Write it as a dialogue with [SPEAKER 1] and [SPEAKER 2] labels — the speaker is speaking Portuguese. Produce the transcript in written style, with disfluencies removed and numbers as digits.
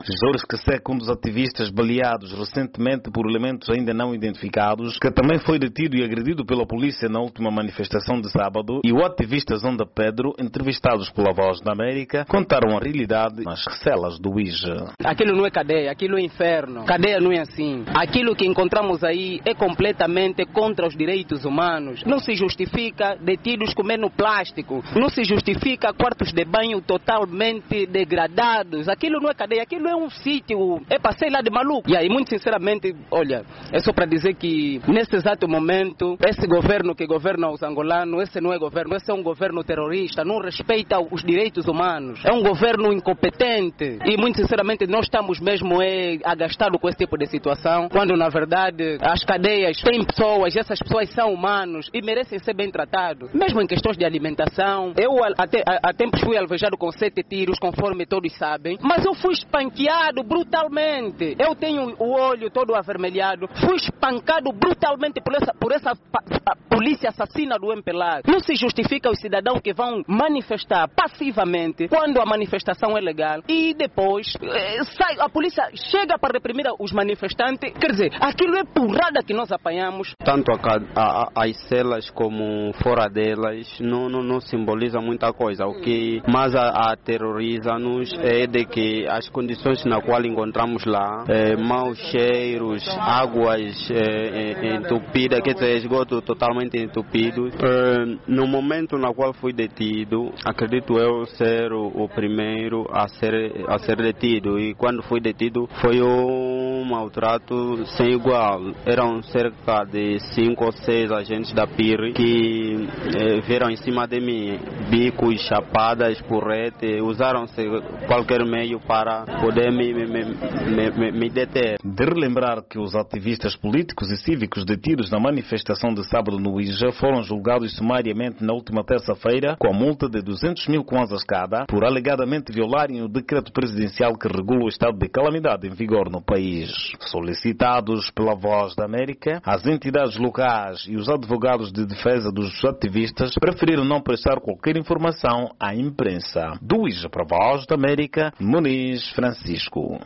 [SPEAKER 1] Jorge Kasek, um dos ativistas baleados recentemente por elementos ainda não identificados, que também foi detido e agredido pela polícia na última manifestação de sábado, e o ativista Zonda Pedro, entrevistados pela Voz da América, contaram a realidade nas celas do IJA.
[SPEAKER 2] Aquilo não é cadeia, aquilo é inferno. Cadeia não é assim. Aquilo que encontramos aí é completamente contra os direitos humanos. Não se justifica detidos comendo plástico. Não se justifica quartos de banho totalmente degradados. Aquilo não é cadeia, aquilo é um sítio. É passeio lá de maluco. E aí, muito sinceramente, olha, é só para dizer que nesse exato momento, esse governo que governa os angolanos, esse não é governo, esse é um governo terrorista, não respeita os direitos humanos. É um governo incompetente. E muito sinceramente, nós estamos mesmo agastados com esse tipo de situação, quando na verdade as cadeias têm pessoas, essas pessoas são humanos e merecem ser bem tratados. Mesmo em questões de alimentação, eu há tempos fui alvejado com 7 tiros, conforme todos sabem, mas eu fui espanqueado brutalmente. Eu tenho o olho todo avermelhado, fui espancado brutalmente por essa polícia assassina do MPLA. Não se justifica os cidadãos que vão manifestar passivamente quando a manifestação é legal e depois a polícia chega para reprimir os manifestantes. Quer dizer, aquilo é porrada que nós apanhamos.
[SPEAKER 3] Tanto as celas como fora delas não simboliza muita coisa. O que mais aterroriza-nos é de que as condições na qual encontramos lá, maus cheiros, águas entupidas, quer dizer, esgoto totalmente entupido. No momento na qual fui detido, acredito eu ser o primeiro a ser detido, e quando fui detido foi um maltrato sem igual. Eram cerca de 5 ou 6 agentes da PIR que vieram em cima de mim, bicos, chapadas, porrete, usaram-se qualquer meio para poder me deter.
[SPEAKER 1] De relembrar que os ativistas políticos e cívicos detidos na manifestação de sábado no IJA foram julgados sumariamente na última terça-feira com a multa de 200 mil kwanzas cada por alegadamente violarem o decreto presidencial que regula o estado de calamidade em vigor no país. Solicitados pela Voz da América, as entidades locais e os advogados de defesa dos ativistas preferiram não prestar qualquer informação à imprensa. Do IJA para a Voz da América, Muniz Francisco.